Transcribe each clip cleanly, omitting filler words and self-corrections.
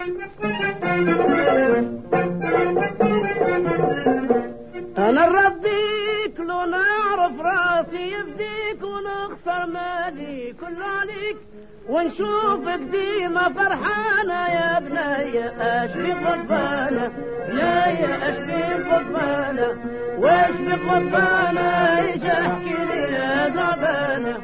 انا نرضيك لو نعرف راسي يفديك ونخسر مالي كله عليك ونشوفك ديما فرحانة يا بني اشبي غضبانة لا يا اشبي غضبانة واشبي غضبانة ايش احكي لي يا زعبانة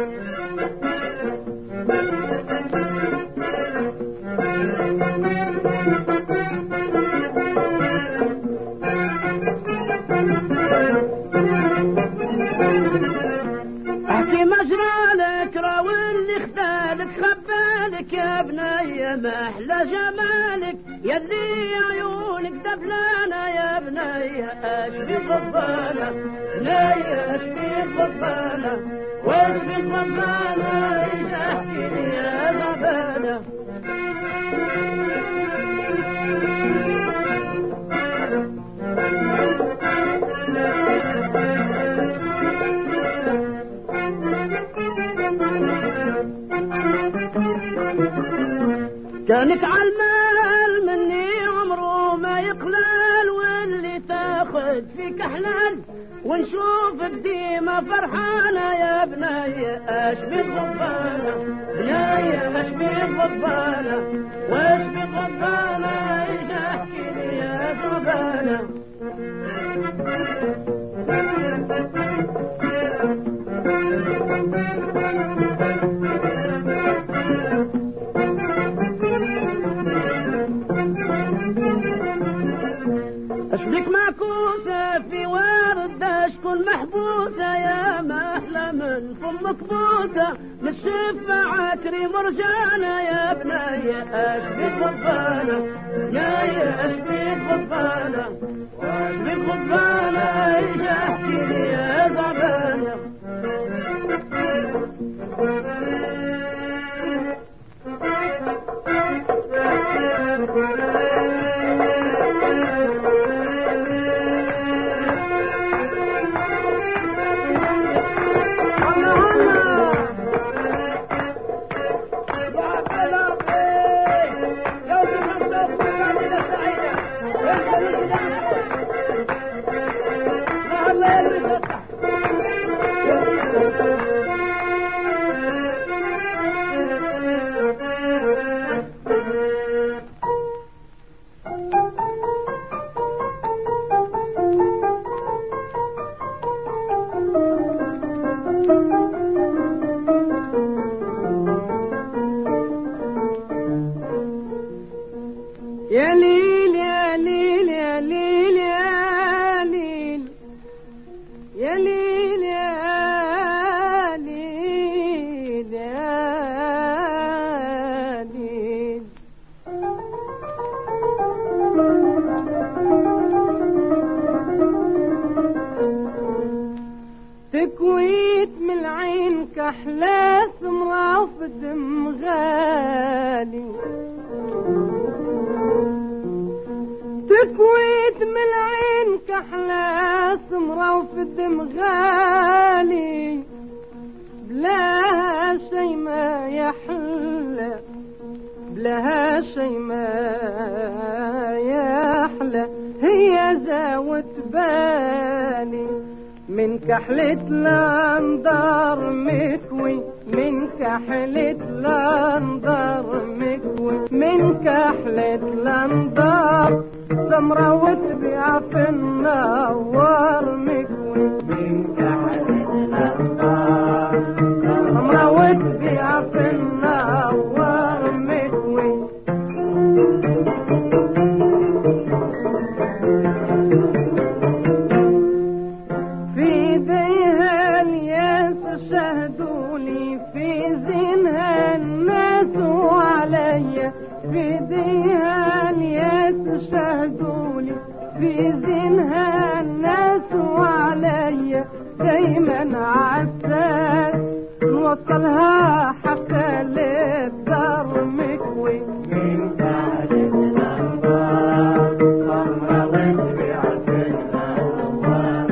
احكي مجرالك راوي اللي اختالك خبالك يا بني ما احلى جمالك يلي عيونك دبلانة يا بني اشبي غضبانة لا يا اشبي غضبانة واشبي غضبانة ايش احكي لي يا غضبانة كانك عالمال مني عمره ما يقلال واللي تاخد فيك حلال ونشوفك ديما فرحانة يا بني اشبي غضبانة بناية اشبي غضبانة واشبي غضبانة ايش احكي لي يا غضبانة اشبيك معكوسة في ورد اشكون محبوسة يا ما احلى من فمك بوسة من الشفاعة كريم مرجانة يا بني اشبيك غضبانة يا اشبيك غضبانة واشبيك غضبانة ايش احكي لي يا غضبانة يا ليل يا ليل يا ليل يا ليل يا ليل يا ليل يا ليل تكويت من العين كحلة سمرة في الدم غالي تكويت من العين كحلة سمرة وفي الدم غالي بلاها شي ما يحلى بلاها شي ما يحلى هي زاوت بالي من كحلة الأنظار مكوي من كحلة الأنظار مكوي من كحلة الأنظار سمرة وتبيع في النوار مكوي من كحلة الأنظار سمرة وتبيع في النوار مكوي في ديها الياس شهدولي في زينها الناس وعليا في ديها الياس شهدولي في زينها الناس وعليا دايما عالساس نوصلها حتى للدار مكوي من كحلة الأنظار سمرة وتبيع في النوار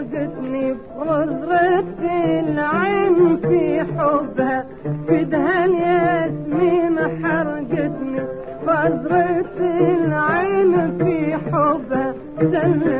حرقتني بنظرة العين في حبها في دها الياسمين حرقتني بنظرة العين في حبها